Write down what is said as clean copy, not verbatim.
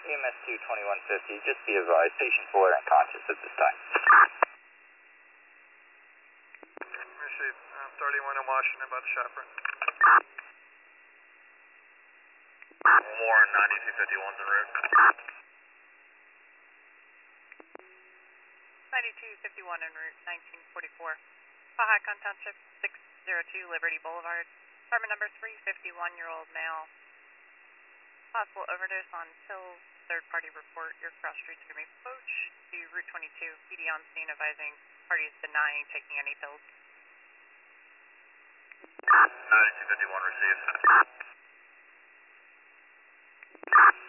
EMS 22150, just be advised, patient 4 unconscious at this time. Receive. 31 in Washington, about the chaperone. More 9251's en route. 9251 en route, 1944. Pahicon Township, 602 Liberty Boulevard. Apartment number 3, 51-year-old male. Possible overdose on pills. Third-party report. Your cross streets are going to be approached to Route 22. PD on scene advising parties denying taking any pills. 9251 received.